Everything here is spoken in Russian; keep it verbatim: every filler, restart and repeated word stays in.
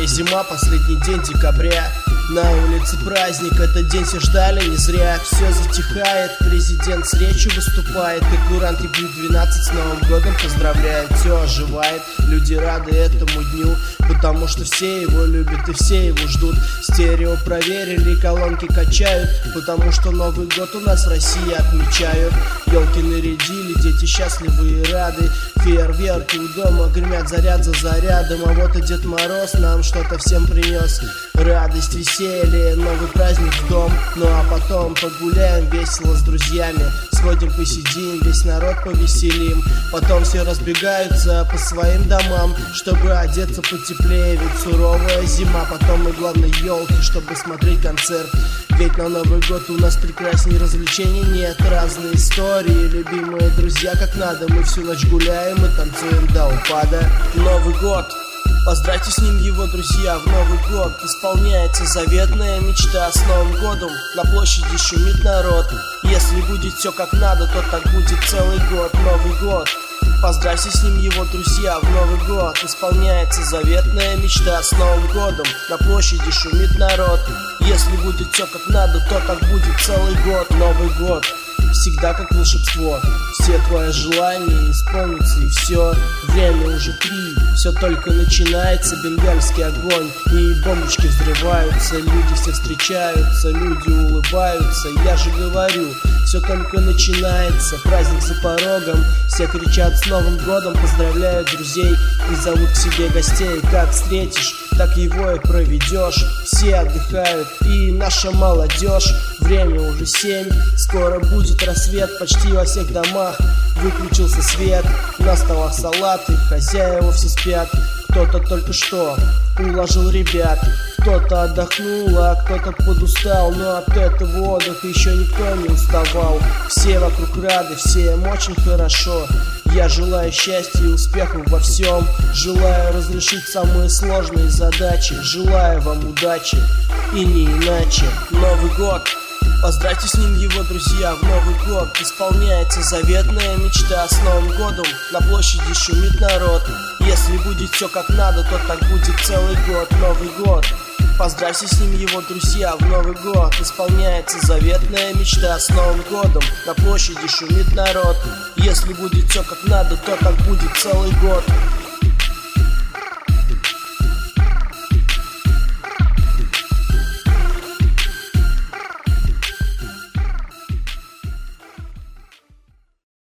зима, последний день декабря. На улице праздник, этот день все ждали не зря. Все затихает, президент с речью выступает, и куранты бьют двенадцать, с Новым годом поздравляют. Все оживает, люди рады этому дню, потому что все его любят и все его ждут. Стерео проверили, колонки качают, потому что Новый год у нас в России отмечают. Елки нарядили, дети счастливы и рады, фейерверки у дома гремят заряд за зарядом. А вот и Дед Мороз нам что-то всем принес. Радость, веселье, новый праздник в дом. Ну а потом погуляем весело с друзьями, сходим посидим, весь народ повеселим. Потом все разбегаются по своим домам, чтобы одеться потеплее, ведь суровая зима. Потом и главной елки, чтобы смотреть концерт, ведь на Новый год у нас прекрасней развлечений нет. Разные истории, любимые друзья, как надо. Мы всю ночь гуляем и танцуем до упада. Новый год, поздравьте с ним его друзья. В Новый год исполняется заветная мечта. С Новым годом на площади шумит народ. Если будет все как надо, то так будет целый год. Новый год, поздравьте с ним его друзья. В Новый год исполняется заветная мечта. С Новым годом на площади шумит народ. Если будет все как надо, то так будет целый год. Новый год всегда как волшебство, все твои желания исполнятся и все. Время уже три, все только начинается, бенгальский огонь и бомбочки взрываются. Люди все встречаются, люди улыбаются. Я же говорю, все только начинается, праздник за порогом. Все кричат с Новым годом, поздравляют друзей и зовут к себе гостей. Как встретишь, так его и проведешь. Все отдыхают и наша молодежь. Время уже семь, скоро будет рассвет почти во всех домах. Выключился свет, на столах салаты, хозяева все спят. Кто-то только что уложил ребят, кто-то отдохнул, а кто-то подустал. Но от этого отдыха еще никто не уставал. Все вокруг рады, всем очень хорошо. Я желаю счастья и успехов во всем. Желаю разрешить самые сложные задачи. Желаю вам удачи и не иначе. Новый год, поздравьте с ним его друзья. В Новый год исполняется заветная мечта. С Новым годом на площади шумит народ. Если будет все как надо, то так будет целый год. Новый год, поздравьте с ним его друзья. В Новый год исполняется заветная мечта. С Новым годом на площади шумит народ. Если будет все как надо, то так будет целый год.